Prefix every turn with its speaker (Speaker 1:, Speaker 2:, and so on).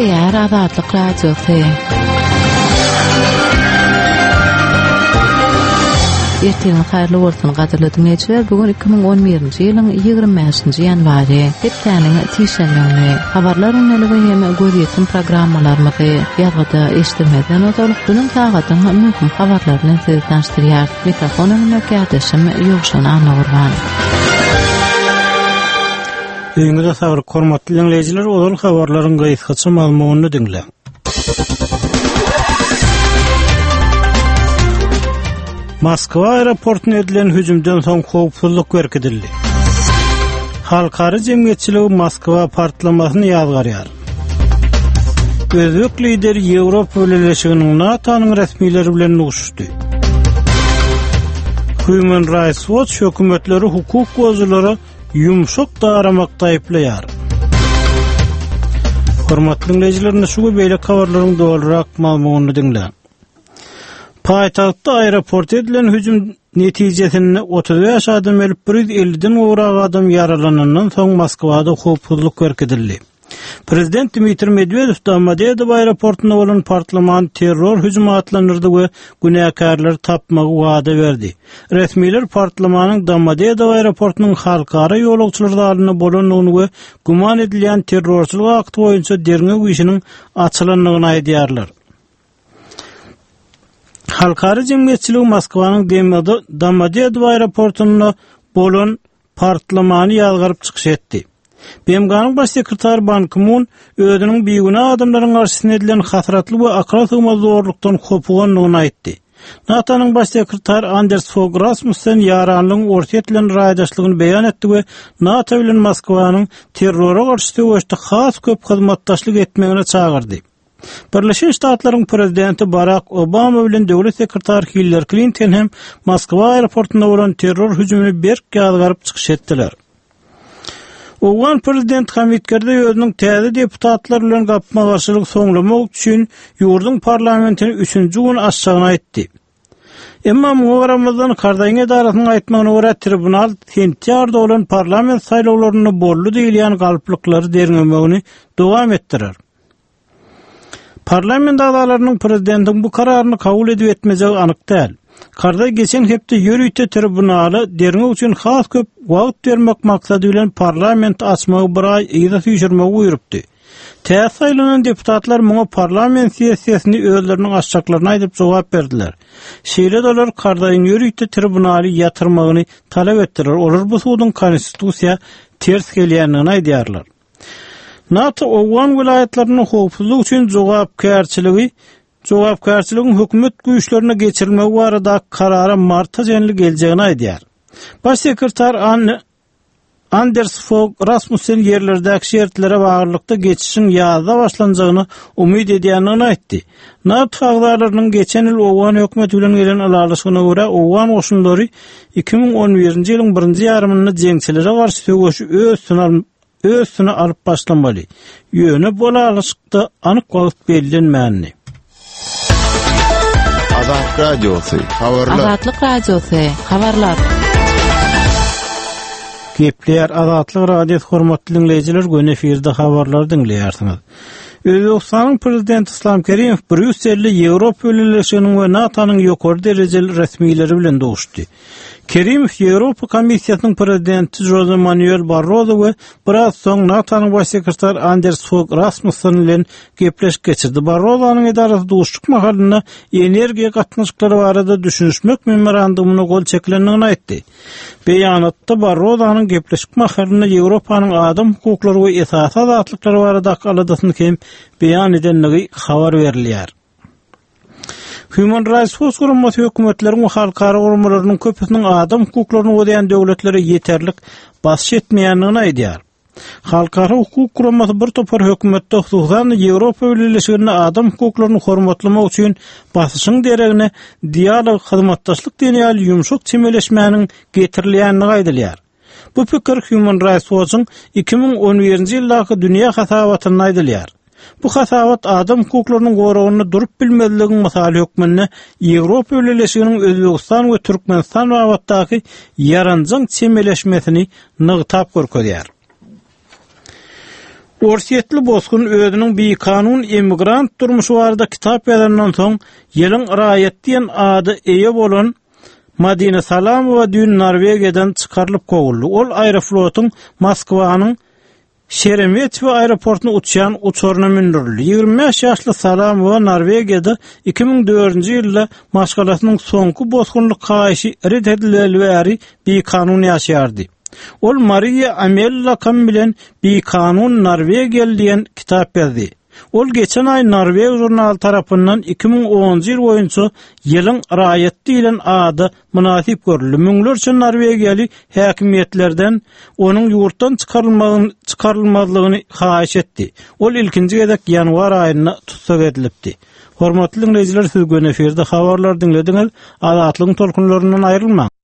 Speaker 1: Kepleyer Azatlyk Radiosu. Erteniň haýrly bolsun gaderly dinleýijiler. Bugun 2011-nji ýylyň 25-nji ýanwary. Hepdeniň tişenligini, habarlaryň neligi hem göýdýän programmalarymyzy ýa-da eşitmeden otolukdyň tagatyň möhüm habarlaryny size tanıştyrýar. Mikrofonyny kädişim Ýogşan Anagurban.
Speaker 2: Öňüňizde sabır hormatly dinleýijiler, ol habarlaryň gaýtgaça malumutyny dinleň. Moskva aeroportuna edilen hüjümden soň howpsuzlyk berkidildi. Halkary jemgyýetçiligi Moskva partlamasyny ýazgarýar. Özbek lideri Ýewropa Birleşiginiň NATO'nyň resmiýetleri bilen uguşdy. Human Rights Watch hökümetleri hukuk gozulary yumşak daramakda aýplaýar. Hormatly dinleýijiler, şu beýle habarlaryň dolarak malumutyny dinleň. Paýtagtda aeroport edilen hüjüm netijesinde 35 adam ölüp 150'den uğrak adam yaralanandan soň Moskvada howpsuzlyk berkidildi. Prezident Dmitri Medvedev Domodedow aeroportuna bolan partlaman terror hüjümi atlanyrdy we günäkärleri tapmagy wada berdi. Resmiler partlamanyň Domodedow aeroportunyň halkara ýolagçylar dalyna bolanyny we guman edilýän terrorçylyk akty boýunça derňe güýçiniň açylanlygyny aýdýarlar. Halkary jemgyýetçiligi Moskwanyň Domodedow aeroportuna bolan partlamany ýalgaryp çykyş etdi. BMG'nyň baş sekretary Ban Ki-moon özüniň beýguna adamlaryň garşysyna edilen hasaratly we akla sygmaz zorlukdan hopuganlygyny aýtdy. NATO'nyň baş sekretary Anders Fogh Rasmussen ýaranlygyň orta etilen raýdaşlygyny beýan etdi we NATO bilen Moskwanyň terrora garşy töweşde has köp hyzmatdaşlyk etmegine çagyrdy. Birleşen Ştatlaryň prezidenti Barack Obama bilen döwlet sekretary Hillary Clinton hem Moskwa aeroportuna bolan terror hüjümini berk ýazgaryp çykyş etdiler. Owan prezident Hamitgerde özüniň täze deputatlar bilen gapma garşylyk soňlamak üçin ýurduň parlamentini 3-nji gün açjagyny aýtdy. Emma Ramazan Kardaýyn edarasynyň aýtmagyna görä tribunal sentýarda bolan parlament saýlawlaryny bolly diýilýän galyplyklary derňemegini dowam etdirer. Parlament agalarynyň prezidentiň bu kararyny kabul edip etmejegi anyk däl. Karda geçen hepde ýörüýte tribunaly derňe üçin has köp wagt bermek maksady bilen parlament açmagy bir aý ýa-da süýşirmegi buýrupdy. Täze saýlanan deputatlar muňa parlament sessiýasyny özleriniň açjaklaryny aýdyp jogap berdiler. Şeýle dolar Kardaýyn ýörüýte tribunaly ýatyrmagyny talap etdiler. Olar bu suwdyň konstitusiýa ters gelýändigini aýdýarlar. NATO Owan vilayetlerini howpsuzlyk üçin jogapkärçiligiň hökümet güýçlerine geçirilmegi barada karara marta jenli geljegini aýdýar. Baş sekretar Anders Fogh Rasmussen ýerlerdäki şertlere bagyrlykda geçişiň ýazda başlanjagyny umyt edýändigini aýtdy. NATO agzalarynyň geçen ýyl Owan hökümeti bilen gelen alalyşyna görä Owan goşunlary 2011-nji ýylyň 1-nji ýarymyny jeňçilere garşy töweşi ösüne alıp başlamaly. Ýöne bola alışykda anyk wagt bellenmänli.
Speaker 3: Azatlyk Radiosu, habarlar.
Speaker 1: Azatlyk Radiosu, habarlar.
Speaker 2: Kepleyer Azatlyk Radiosu hormatly dinleýijiler, gün efirde habarlar dinleýärsiňiz. Özbekistanyň prezidenti Islom Kerimew Brüsselde Ýewropa Birleşiginiň we NATO'nyň ýokary derejeli resmiýetleri bilen doguşdy. Kerimew Ýewropa Komissiýasynyň prezidenti Jose Manuel Barroso we biraz soň NATO'nyň baş sekretary Anders Fogh Rasmussen bilen gepleşik geçirdi. Barroso'nyň edarasy doguşlyk mahalyna energiýa gatnaşyklary barada düşünüşmek memorandumyna gol çekilendigini aýtdy. Beýanatda Barroso'nyň gepleşik mahalyna Ýewropanyň adam hukuklary we esas azatlykları barada aladasyny hem beýan edendigi habar berilýär. Human Rights Watch guramaty hökümetleriň we halkara guramalarynın köpüsiniň adam hukuklaryny godaýan döwletlere ýeterlik baş etmeýändigini aýdýar. Halkara hukuk guramaty bir topar hökümetde hususan Ýewropa Birleşigine adam hukuklaryny hormatlamak üçin basyşyň deregine dialog hyzmatdaşlyk diýilýän ýumşak çemeleşmäniň getirilýänligi aýdylýar. Bu pikir Human Rights Watch'ın 2011-nji ýyldaky dünýä hasabatyny aýdylýar. Bu hasabat adam hukuklarynyň goragyny durup bilmezligiň masaly hökmünde Ýewropa Birleşiginiň Özbegistan we Türkmenistan wagtdaky yaranjyň çemeleşmesini nygtap görkezýär. Orsiýetli bozgun özüniň bir kanun emigrant durmuşy barada kitap ýazandan soň ýylyň raýat diýen ady eýe bolan Madina Salamowa dün Norwegiýadan çykarylyp gowuldy. Ol Aeroflot'un Moskwanyň Şeremetyevo aeroportuna uçan uçoruna mindirildi. 25 ýaşly Salamowa Norwegiýada 2004-nji ýylda maşgalasynyň soňky bozgunlyk gaýşy red edileli bäri bir kanun ýaşardy. Ol Maria Amella Kam bilen bir kanun Norwegiýaly diýen kitap ýazdy. Ol geçen ay Norvegiýa jurnaly tarapyndan 2010-njy ýyl boýunça ýylyň raýat diýilen ady münasip görüldi. Müňlerçe Norwegiýaly häkimetlerden onuň ýurtdan çykarylmazlygyny haýyş etdi. Ol ilkinji gezek ýanwar aýyna tutsak edilipdi. Hormatly dinleýijiler, siz göneferde habarlar dinlediňiz. Azatlygyň tolkunlaryndan aýrylmaň.